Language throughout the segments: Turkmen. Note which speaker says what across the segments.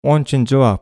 Speaker 1: 10-njy jogap.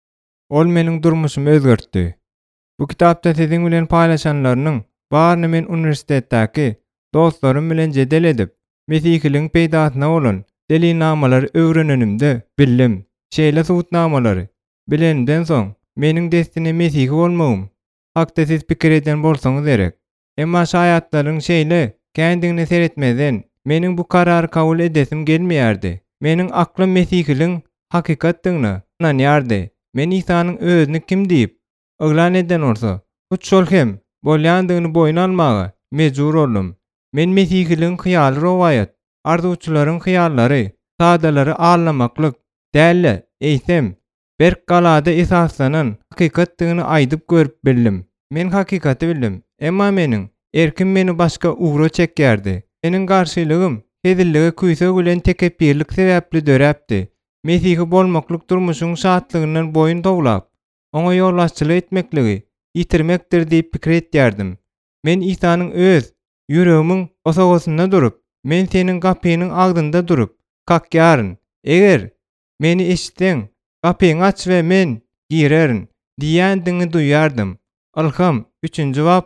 Speaker 1: Ol meniň durmuşymy özgertdi. Bu kitapda siziň bilen paýlaşanlarynyň baryny men universitetdäki dostlarym bilen jedel edip, Mesihiligiň peýdasyna bolan delilnamalary öwrenenimde bildim. Şeýle subutnamalary bilenimden soň meniň destine Mesihli bolmagym hakda siz pikir eden bolsaňyz gerek. Emma şaýatlaryň şeýle kendigini seretmeden meniň bu karary kabul edesim gelmeýärdi. Meniň aklym Mesihiligiň hakykatdygyna inanýardy. Men İsa'nyň özüni kim diýip yglan eden olsa, şol hem bolýandygyny boýuna almaga mejbur boldum. Men Mesihiligiň hyýaly rowaýat, arzuwçylaryň hyýallary, sadalary ağlamaklyk dälle eýsem, berk galada esaslanan hakykatdygyny aýdyp görüp bildim. Men hakykaty bildim, emma meniň erkim meni başga ugra çekýärdi. Meniň garşylygym hezilligi küýse bilen tekebbirlik sebäpli döräpdi. Mesihli bolmaklyk durmuşyň şatlygyndan boyun towlap, oňa ýollaşçylyk etmekligi ýitirmekdir diýip pikir etýärdim. Men İsa'nyň öz ýüregimiň osagosynda durup, men seniň gapynyň agdynda durup, kakýaryn. Eger meni eşitseň, gapyny aç we men girerin diýändiňi duýardım. Ilham 3-nji bab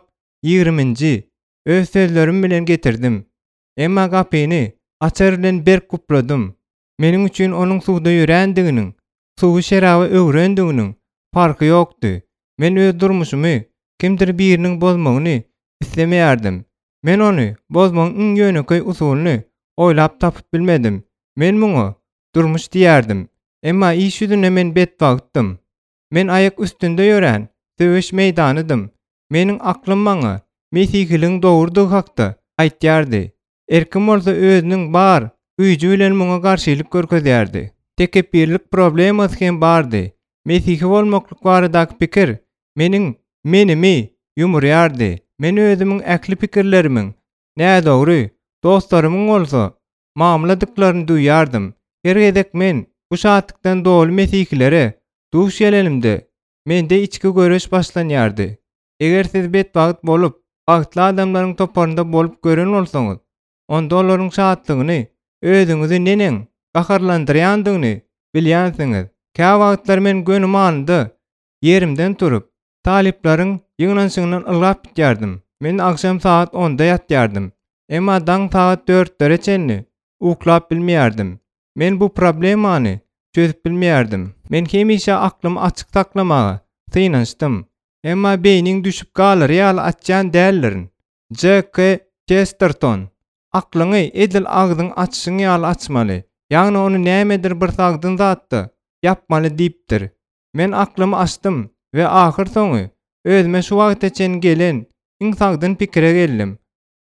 Speaker 1: 20-nji öz sözlerim bilen getirdim. Emma gapyny açar bilen berk kupladym. Meniň üçin onuň suwda ýörändiginiň, suwy şeraby öwrendiginiň farky ýokdy. Men öz durmuşymy kimdir biriniň bozmagyny islemeýärdim. Men ony bozmagyň ýönekay usulyny oýlap tapyp bilmedim. Men muňa durmuş diýärdim. Emma iş ýüzüne men betbagtdym. Men aýak üstünde ýören döwüş meýdanydım. Meniň aklym maňa Mesihiligiň dogurdygy hakda aýtýardy. Erkim bolsa özüniň bar güýji bilen muňa garşylyk görkezýärdi. Tekebbirlik problemasy hem bardy. Mesihli bolmaklyk baradaky pikir menimi ýumurýardy. Men özümiň äkli pikirlerimiň näde dogry dostlarymyň bolsa mamladyklaryny duýýardym. Gergedek men bu şatlykdan doly Mesihilere duş gelenimde mende içki göreş başlanýardy. Eger siz betbagyt bolup bagtly adamlaryň toparynda bolup gören bolsaňyz, onda olaryň şatlygyny özüňizi nenen gaharlandyrýandygyny bilýänsiňiz. Kä wagtlar men gönüm anynda yerimden turup, taliplaryň ýygnanşygynyň ylgap bitýärdim. Men akşam saat 10-da ýatýardym. Emma daň saat 4-lere çenli uklap bilmeýärdim. Men bu problemany çözüp bilmeýärdim. Men hemişe aklym açyk saklamaga tynançdym. Emma beýniň düşüp galar ýaly açjan dällerin. J.K. Chesterton aklyňy edil agdyň açyşyň ýaly açmaly. Ýagny ony nämedir bir sagdyn zatda yapmaly diýipdir. Men aklymı açdym we ahir soňy özüme şu wagtçen gelen iň sagdyn pikire geldim.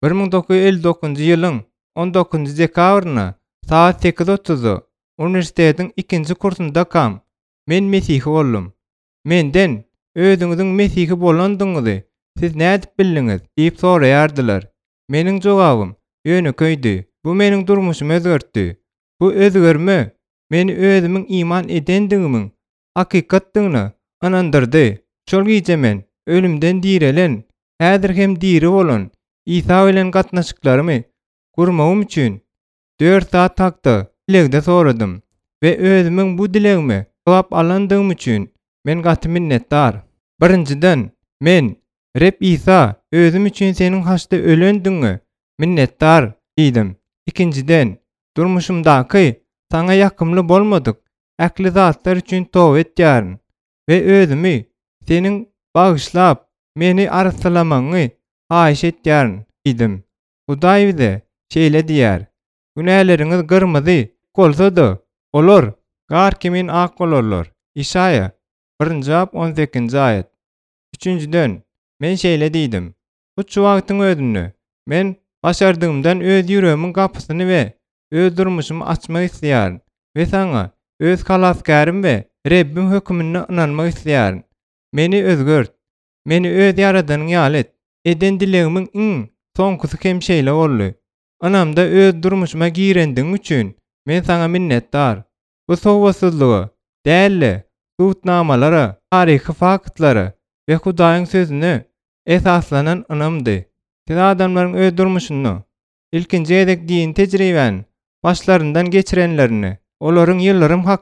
Speaker 1: 1959-njy ýylyň 19-njy dekabryna saat 8:30 universitetiň 2-nji kursunda kam. Men Mesihli boldum. Menden özüňiziň Mesihli bolandygyňyzy siz nädip bildiňiz diýip soraýardylar. Meniň jogabym ýöneköýdi. Bu meniň durmuşymy özgertdi. Bu özgerme meni özümiň iman edendigimiň hakykatdygyna inandyrdy. Şol giýje men ölümden direlen, häzir hem diri bolan İsa bilen gatnaşyklarymy gurmagym üçin 4 saat hakda dilegde soradym we özümiň bu dilegime jogap alandygym üçin men gaty minnetdar. Birinciden men Reb İsa özüm üçin seniň haçda ölendiňe minnetdar diýdim. İkinciden durmuşymdaky saňa ýakymly bolmadyk äkli zatlar üçin toba etýärin we özümi seniň bagyşlap meni arsalamagyny haýyş etýärin diýdim. Hudaý bize şeýle diýär: günäleriňiz gyrmyzy bolsa-da olar, gar kimin ak bolarlar. İşaya 1-nji bab 18-nji aýat. Üçüncüden men şeýle diýdim: bu wagtyň özünde men başardygymdan öz ýüregimiň gapysyny we öz durmuşymy açmak isleýärin we saňa öz halaskarym we Rebbim hökmüne inanmak isleýärin. Meni özgört, meni öz ýaradanyň ýaly et. Eden dilegimiň iň soňkusy hem şeýle boldy. Anamda öz durmuşyma girendiň üçin men saňa minnetdar. Bu sowgasyzlygy dälle suwutnamalara, taryhy faktlara we Hudaýyň sözüne esaslanan ynamdy. Siz adamlaryň öz durmuşyny, ilkinji edek diýin tejriben başlaryndan geçirenlerini, olaryň ýyllarym hakda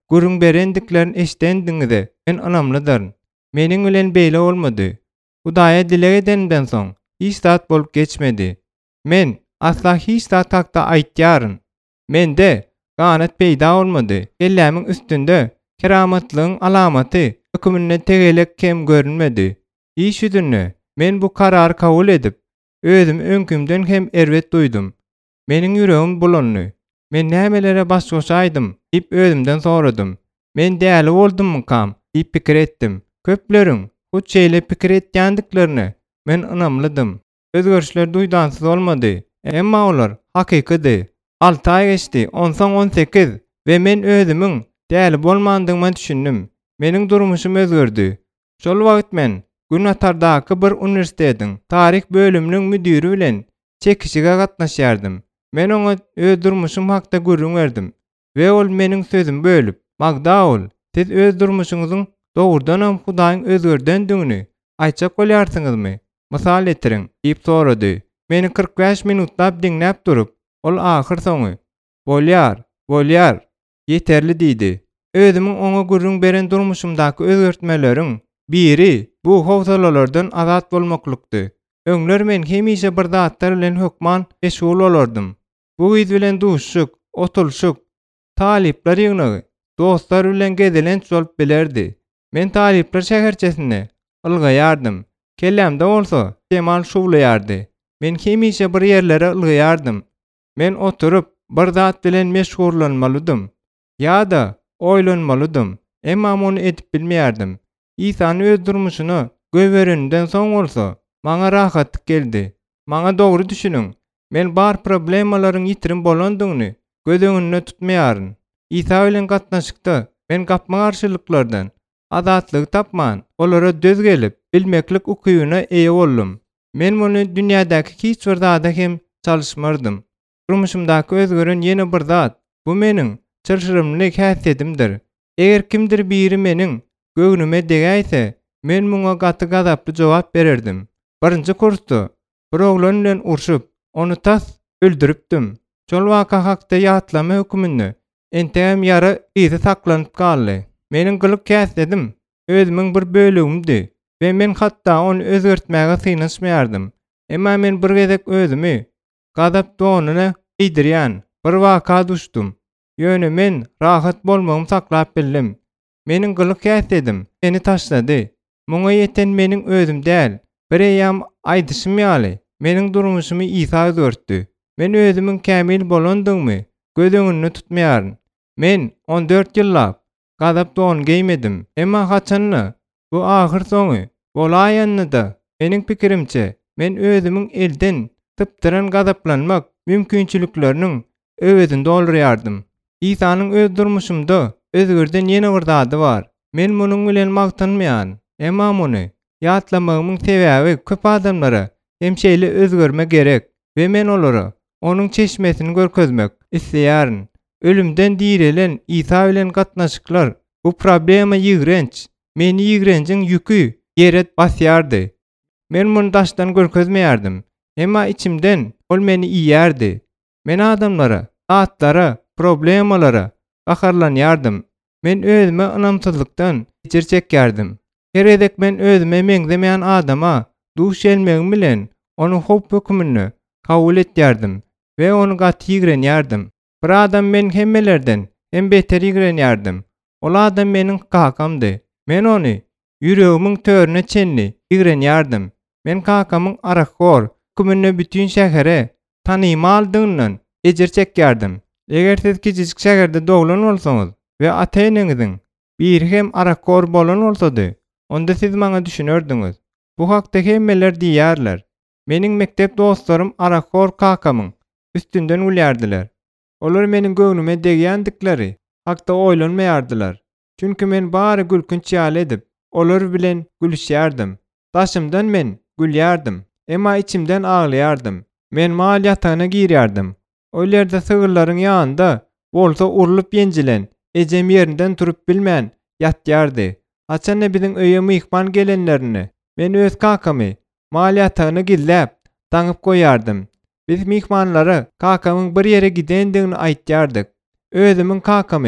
Speaker 1: gurrun berendiklerini eşdendiňize men anamlydyr. Meniň bilen beýle bolmady. Hudaýa dile edenden soň hiç zat bolup geçmedi. Men asla hiç zat hakda aýtýaryn. Mende gaňat peýda bolmady. Ellämiň üstünde keramatlygyň alamaty hökümine tegelek kem görünmedi. Hiç üdünne men bu karary kabul edip özüm öňkümden hem erwet duýdum. Meniň ýüregim bulandy. Men nämelere baş goşaýdym diýip özümden soradym. Men däli boldummy kam diýip pikir etdim. Köpleriň bu çeýle pikir etýändiklerini men ynamlydym. Özgörüşler duýdansyz bolmady. Emma olar hakykydy. 6 ay geçdi, 18 we men özümiň däli bolmandygymy düşündim. Meniň durmuşym özgerdi. Şol wagt men Günatardaky bir uniwersitetiň taryh bölüminiň müdiri bilen çekişige gatnaşýardym. Men oňa öz durmuşym hakda görüň berdim we ol meniň sözüm bölüp, "Magda ol, siz öz durmuşyňyzyň dogrudanam Hudaýyň özgerdendigini aýtjak bolýarsyňyzmy? Mysal etiriň" diýip sorady. Meni 45 minutlap diňläp durup, ol ahyr soňy "Bolýar, ýeterli" diýdi. Özümiň oňa görüň beren durmuşymdaky özgertmeleriň biri bu howsalalardan azat bolmaklykdy. Öňler men hemişe bir zatlar bilen hökman meşgul bolardym. Bu ýyz bilen duşşuk, otulşuk, talipler ýygyny, dostlar bilen gezilenç bolup bilerdi. Men talipler şäherçesine ylgaýardym. Kellämde bolsa Kemal şowlaýardy. Men hemişe bir ýerlere ylgaýardym. Men oturup bir zat bilen meşgullanmalydym. Ýa-da oýlanmalydym. Emma muny edip bilmeýärdim. İsa'nın öz durmuşunu göwerenden soň bolsa, maňa rahatlyk geldi. Maňa dogry düşünüň. Men bar problemalaryň ýitirim bolandygyny göz öňünde tutmaýaryn. İsa bilen gatnaşykda men gapma garşylyklardan azatlyk tapman, olara döz gelip bilmeklik ukybyna eýe boldum. Men muny dünýädäki hiç bir zada hem çalışmardym. Durmuşymdaky özgören ýene bir zat, bu meniň çyrşyrymlyk häsiýetimdir. Eger kimdir biri meniň göwnüme degäýse, men muňa gaty gazaply jogap bererdim. Birinji kursda bir oglan bilen urşup, onu tas öldüripdim. Şol waka hakda ýatlama hökümini entegem ýara izi saklanyp galdy. Meniň gylyk käsledim özümiň bir bölügimdi we men hatda onu özgertmäge synaşmaýardym. Emma men bir gezek özümi gazap donuny ýdirýän bir waka düşdüm. Ýöne men rahat bolmagymy saklap bildim. Meniň gylyk käsledim seni taşlady. Muňa ýeten meniň özüm däl. Bir eýam aýdyşym ýaly meniň durmuşymy İsa özgertdi. Men özümiň kämil bolandygymy göz öňünde tutmaýaryn. Men 14 ýyllap gazap don geýmedim. Emma haçanny bu ahyr soňy bolaýandy. Meniň pikirimçe men özümiň elden typdyran gazaplanmak mümkinçilikleriniň öwedini doldurýardym. İsa'nyň öz durmuşymda özgerden ýene bir zady bar. Men munyň bilen magtanmaýan. Emma muny ýatlamagymyň sebäbi köp adamlara hemşeýle özgerme gerek we men olara onuň çeşmesini görkezmek isleýäryn. Ölümden direlen İsa bilen gatnaşyklar bu problema ýigrenç. Meni ýigrençiň ýükü ýere basýardy. Men muny daşdan görkezmeýärdim. Emma içimden ol meni iýärdi. Men adamlara, zatlara, problemalara gaharlanýardym. Men özüme ynamsızlykdan geçir çekýärdim. Her edek men özüme meňzemeýän adama duş gelmegim bilen onuň hop hökümini kabul etýärdim we onu gaty ýigrenýärdim. Bir adam men hemmelerden hem beter ýigrenýärdim. Ol adam meniň kakamdy. Men ony ýüregimiň törüne çenli ýigrenýärdim. Men kakamyň arakor hökümini bütün şähere tanymaldygynyň ejir çekýärdim. Eger siz kiçik şäherde doglan bolsaňyz we ata-eneňiziň bir hem arakor bolan bolsady, onda siz maňa düşünerdiňiz. Bu hakda hemmeler diýýärler. Meniň mektep dostlarym arakor kakamyň üstünden gülýärdiler. Olar meniň göwnüme degýändikleri hakda oýlanmaýardylar. Çünki men bary gülkünç ýaly edip, olar bilen gülüşýärdim. Daşymdan men gülýärdim, emma içimden aglaýardym. Men mal ýatagyna girýärdim. O ýerde sygyrlaryň ýanynda bolsa urulup ýenjilen, ejem ýerinden turup bilmän ýatýardy. Haçan biziň öýe myhman gelenlerini men öz kakamy mal ýatagyna gizläp taňyp goýardym. Biz myhmanlara kakamyň bir ýere gidendigini aýtýardyk. Özümiň kakamy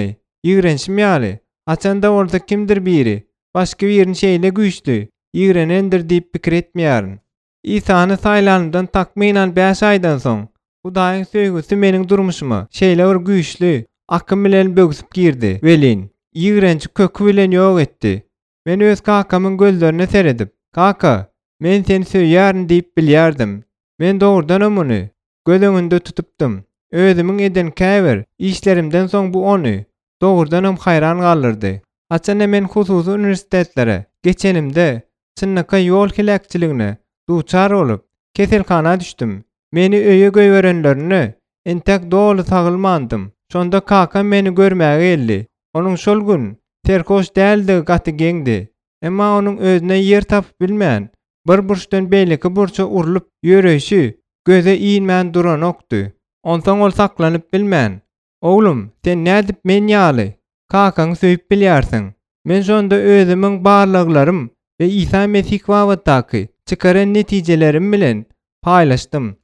Speaker 1: ýigrenşmýäli. Açanda bolsa kimdir biri, başga birini şeýle güýçli, ýigrenendir diýip pikir etmeýärin. İsany saýlanyndan takminan 5 aýdan soň Hudaýyň söýgüsi meniň durmuşyma şeýle bir güýçli, akym bilen bögüsip girdi. Welin, ýigrençi kökü bilen ýok etdi. Men öz kakamyň gözlerine seredip, "Kaka, men seni söýýärin" diýip bilýärdim. Men dogrudan omuny göz öňünde tutupdym. Özümiň eden käbir işlerimden soň bu ony dogrudanam haýran galdyrdy. Açan men hususy uniwersitetleri geçenimde çynnaka ýol hilekçiligine duçar bolup keselhana düşdüm. Meni öýe göýberenlerini entek dolu sagylmandym. Şonda kaka meni görmäge geldi. Onuň şol gün terkoş däldi gaty geňdi. Emma onuň özüne ýer tapyp bilmän, bir burçdan beýleki burça urulup ýöreşi göze iýinmän duran okdy. Ondan ol saklanyp bilmän. "Oglum, sen nädip men ýaly? Kakaň söýüp bilýärsiň." Men şonda özümiň barlyklarym we İsa Mesih wagtdaky çykaran netijelerim bilen paýlaşdym.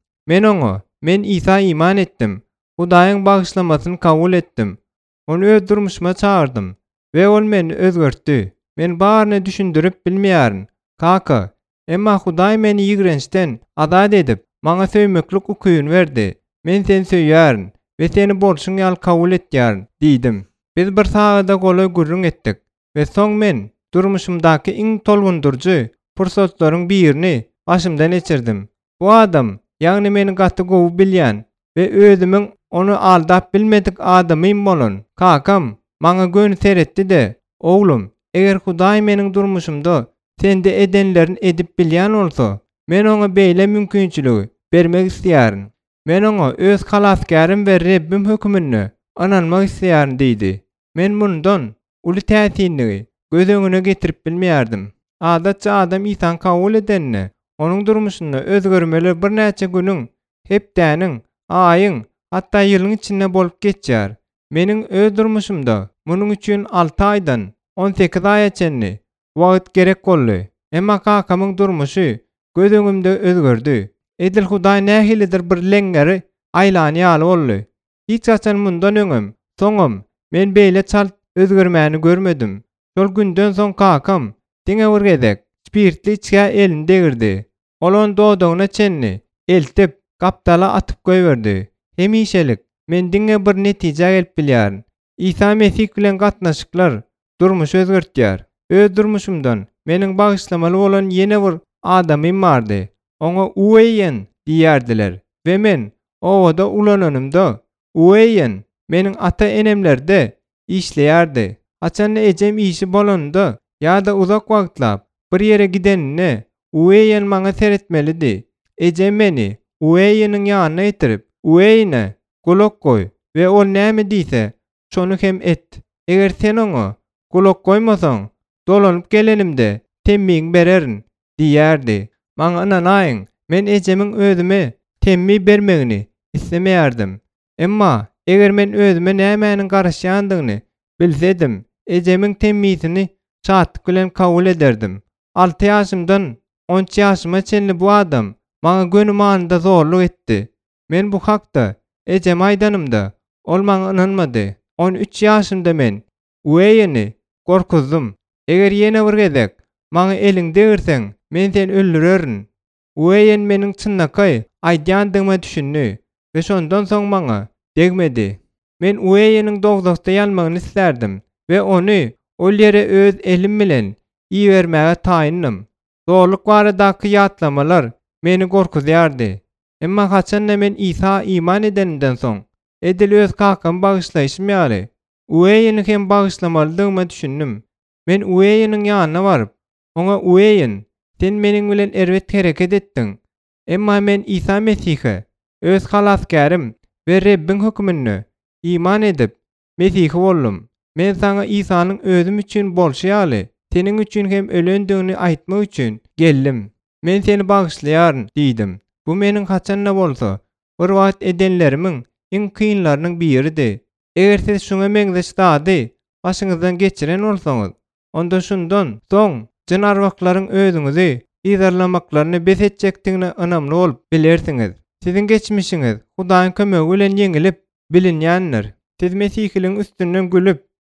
Speaker 1: Men İsa iman etdim. Hudaýyň bagyşlamasyny kabul etdim. Onu öz durmuşyma çağırdım we ol meni özgertdi. Men baryny düşündirip bilmeýärin, kaka. Emma Hudaý meni ýigrençden azat edip, maňa söýmeklik ukyny berdi. Men seni söýýärin we seni bolşuň ýaly kabul etýärin diýdim. Biz bir sagada goly gürrüň etdik we soň men durmuşymdaky iň tolgundurjy pursatlaryň birini başymdan geçirdim. Bu adam, ýagny meni gaty gowy bilýän we özümiň onu aldap bilmedik adamym bolan kakam maňa gönü seretdi de, "Oglum, eger Hudaý meniň durmuşymda sende edenlerini edip bilýän bolsa, men oňa beýle mümkinçiligi bermek isleýärin. Men oňa öz halaskarym we Rebbim hökmüne ananmak isleýärin" diýdi. Men bundan uly täsirligi göz öňüne getirip bilmeýärdim. Adatça adam İsa'ny kabul edenne, onuň durmuşynda özgermeler bir näçe günüň, hepdäniň, aýyň, hatda ýylyň içinde bolup geçýär. Meniň öz durmuşymda munuň üçin 6 aýdan 18 aýaçenni wagt gerek boldy. Emma kakamyň durmuşy göz öňümde özgerdi. Edil Hudaý nähilidir bir leňgeri aýlany ýaly boldy. Hiç açan mundan öňüm, soňam men beýle çalt özgermäni görmedim. Şol günden soň kakam diňe bir gezek spirtli içkä elinde girdi. Olan dodogyna çenni eltip kapdala atyp goýberdi. Hemişelik men diňe bir netije gelip bilýär. İsa Mesih bilen gatnaşyklar durmuş özgertýär. Öz durmuşymdan meniň bagyşlamaly bolan ýene bir adamym bardy. Oňa Uweyen diýerdiler we men owada ulananymda Uweyen meniň ata enemlerde işleýärdi. Açan ejem işi bolanda ýa-da uzak wagtlap bir ýere gidenine Uweyen maňa seretmelidi. Ejem meni Uweyeniň ýanyna getirip, "Uweyene kulak goý we ol näme diýse şonu hem et. Eger sen oňa kulak goýmasaň, dolanyp gelenimde temmiň bererin" diýerdi. Maňa inanaýyň, men ejemiň özüme temmi bermegini islemeýärdim. Emma eger men özüme nämäniň garaşýandygyny bilsedim, ejemiň temmisini çatdyk bilen kabul ederdim. 6 ýaşymdan 10 ýaşyma çenli bu adam maňa gönüm anynda zorluk etdi. Men bu hakda ejem aýdanymda ol maňa inanmady. 13 ýaşymda men Uweyeni gorkuzdum. Eger ýene bir gezek maňa eliňde girseň, men seni öldürerin. Uweyen meniň çynnakay aýdýandygyma düşündi we şondan soň maňa degmedi. Men Uweyeniň dogdakda ýalmagyny islerdim we ony ol ýere öz elim bilen iýermäge taýyndym. Zorluk baradaky ýatlamalar meni gorkuzýardy. Emma haçan men İsa iman edenden soň edil öz kakam bagyşlaýşmaýaly. Uweyeni hem bagyşlamalydygyma düşündim. Men Uweyeniň ýanyna baryp, oňa "Uweyen, sen meniň bilen erwet hereket etdiň. Emma men İsa Mesihe öz halaskarym we Rebbin hökmüne iman edip Mesihi boldum. Men sana İsa'nyň özüm üçin bolşýaly, seniň üçin hem ölendigini aýtmak üçin geldim. Men seni bagyşlaýaryn" diýdim. Bu meniň haçanna bolsa bir wagt edenlerimiň iň kynlarynyň biridi. Eger siz şuňa meňzeşdady başyňyzdan geçiren bolsaňyz, onda şundan soň jyn arwaklaryň özüňizi ýerlemaklaryny bes etjekdigine ynamly bolup bilersiňiz. Siziň geçmişiňiz Hudaýyň kömegi bilen ýeňilip bilinýändir. Siz Mesihliň üstünden gülüp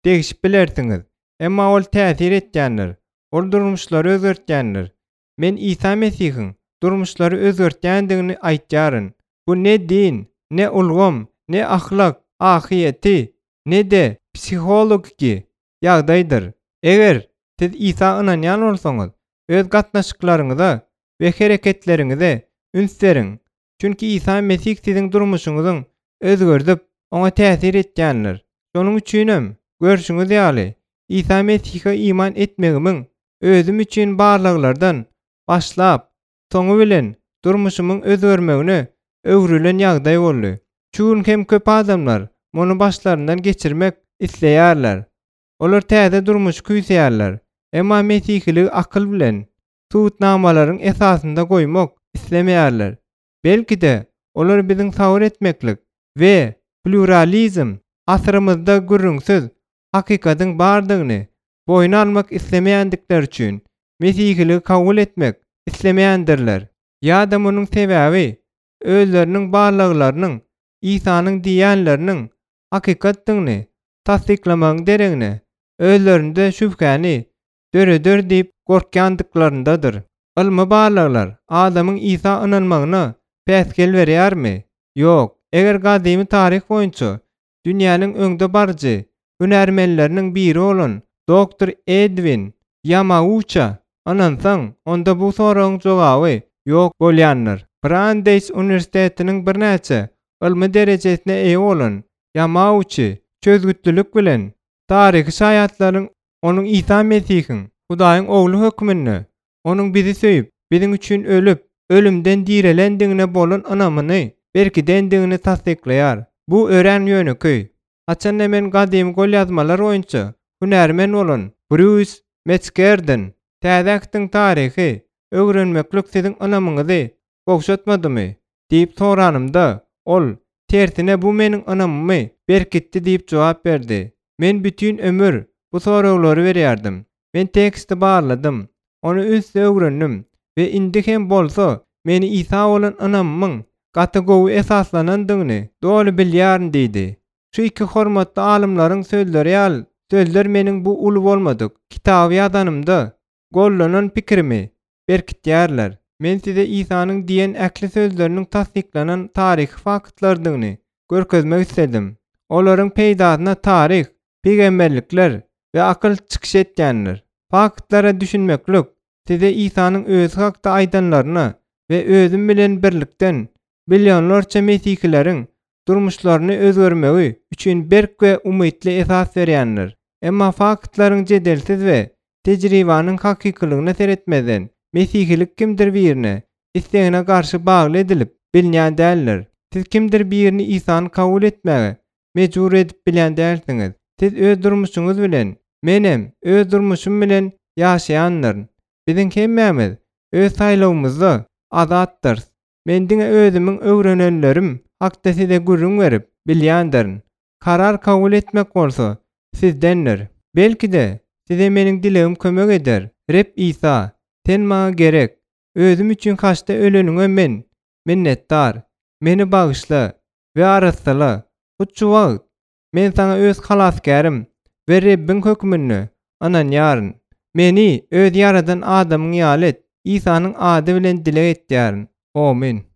Speaker 1: degişip bilersiňiz. Emma ol täsir etýändir. Ol durmuşlary özgertýändir. Men İsa Mesihiň durmuşlary özgertýändigini aýtjaryn. Bu ne din, ne ulgam, ne ahlak, ahiyeti, ne de psihologiki ýagdaýdyr. Eger siz İsa ynanýan bolsaňyz, öz gatnaşyklaryňyza we hereketleriňize üns beriň. Çünki İsa Mesih siziň durmuşyňyzyň özgerdip, oňa täsir etýändir. Şonuň üçinem görüşiňiz ýaly, İsa Mesih'e iman etmegimiň özüm üçin barlyklardan başlap, soňu bilen durmuşymyň özgermegine öwrülen ýagdaý boldy. Çün hem köp adamlar monu başlaryndan geçirmek isleýärler. Olar täze durmuş küýseýärler. Emma Mesihlik akyl bilen suwutnamalaryň esasynda goýmak islemeýärler. Belki de olar biziň sawur etmeklik we pluralizm asrymyzda gürrüňsiz hakikatyň bardygyny boýna almak islemeýändikleri üçin Mesihlik kabul etmek islemeýändirler. Ýa-da munyň sebäbi özleriniň barlyklarynyň İsa'nyň diýenleriniň hakikatdygyny tasdiklamagyň deregne özlerinde şüphäni döredör diýip gorkýandyklaryndadyr. Ilmy barlyklar adamyň İsa ynanmagyna päsgel berýärmi? Ýok. Eger gadymy taryh boýunça dünýäniň öňde barjy hünärmenleriniň biri bolan Dr. Edwin Yamaucha anansaň, onda bu soragyň jogaby ýok bolýandyr. Brandeis Üniversitetiniň birnäçe ilmi derejesine eýe bolan Yamauchi çözgütlülük bilen taryhy şaýatlaryň onuň İsa Mesihiň Hudaýyň ogly hökmünde onuň bizi söýüp, biziň üçin ölüp, ölümden direlendigine bolan anamyny berkidendigini tasdiklaýar. Bu ören ýönüki. Haçan men gadymy gol ýazmalar boýunça hünärmen bolan Bruce Metzgerden täzäktiň taryhy öwrenmeklik siziň anamyňyzy gowşatmadymy diýip soranymda, ol tersine bu meniň anamymy berkitdi diýip jogap berdi. Men bütün ömür bu soraglary berýärdim. Men teksti barladym, onu üns öwrendim we indi hem bolsa meni İsa bolan anamyň gaty gowy esaslanandygyny doly bilýärm diýdi. Şu iki hormatly alymlaryň sözleri ýaly, sözler meniň bu uly bolmadyk kitaby ýazanymda gollanan pikirimi berkitýärler. Men size İsa'nyň diýen äkli sözleriniň tasdiklanan taryhy faktlaryny görkezmek istedim. Olaryň peýdasyna taryh, peýgamberlikler we akyl çykyş etýändir. Faktlara düşünmeklik size İsa'nyň özü hakda aýdanlaryna we özüm bilen birlikden milyonlarça Mesihlilerin durmuşlaryny özgermegi üçin berk we umytly esas berýändir. Emma faktlaryň jedelsiz we tejribanyň hakykylygına seretmeden Mesihlik kimdir birine istegine garşy bagly edilip bilýän däldir. Siz kimdir birini İsa'ny kabul etmäge mejbur edip bilýän dälsiňiz. Siz öz durmuşyňyz bilen, menem öz durmuşym bilen ýaşaýanlar. Biziň hemmämiz öz saýlawymyzda azatdyr. Men diňe özümiň öwrenenlerim hakda size gürrüň berip bilýändir. Karar kabul etmek bolsa sizdendir. Belki de size meniň dilegim kömek eder. Rep İsa, sen maňa gerek. Özüm üçin haçda öleniňe men minnetdar. Meni bagyşla we arasala. Hutçu wagt men sana öz halaskärim we Rebbiň hökmüni ananýaryn. Meni öz ýaradan adamyň ýalet İsa'nyň ady bilen dilek etýäryn. Amin.